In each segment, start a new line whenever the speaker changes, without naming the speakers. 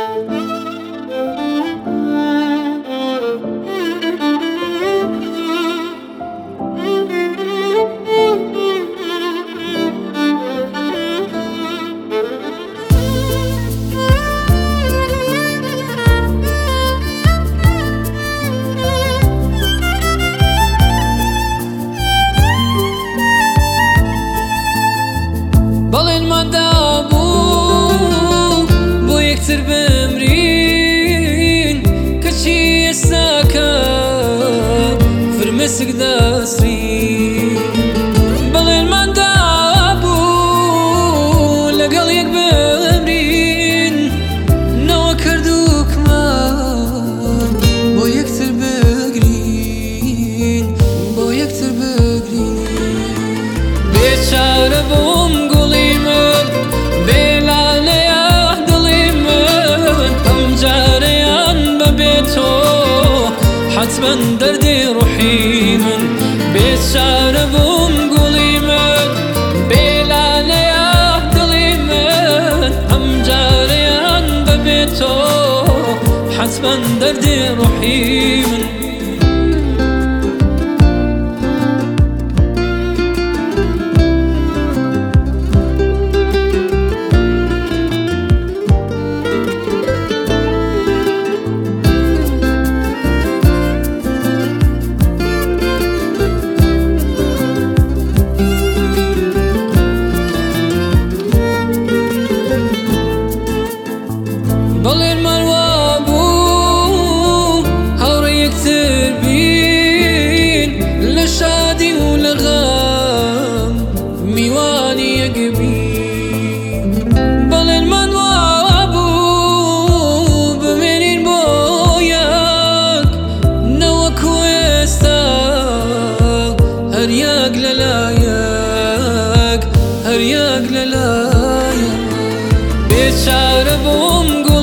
بەڵێن مادابوو بۆ یەکتر بمرین کەچی ئێستاکە فرمێسک دەسرین بەڵێن مادابوو لەگەڵ یەک بمرین نەوە کردووکمان بۆ یەکتر بگرین بۆ یەکتر بگرین بێچارە بۆم حتما دردي روحي من بێچارە بووم گوڵی من بێلانەیە دڵی من ئەم جارەیان بەبێ تۆ حتما دردي روحي من بەڵێن ماڕوا بوو هەوڕێ یەکتر بین لە شادی و لە غەم میوانی یەک بین بەڵێن ماڕوا بوو بمێنین بۆ یەک نەوەکو ئێستا هەر یەک لەلایەک هەر یەک لەلایەک بێچارە بووم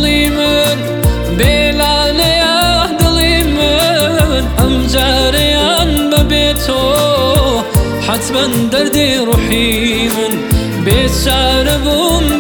بێلانەیە دڵی من ئەم جارەیان بەبێ تۆ حتما دەردی ڕوحی من بێچارە بووم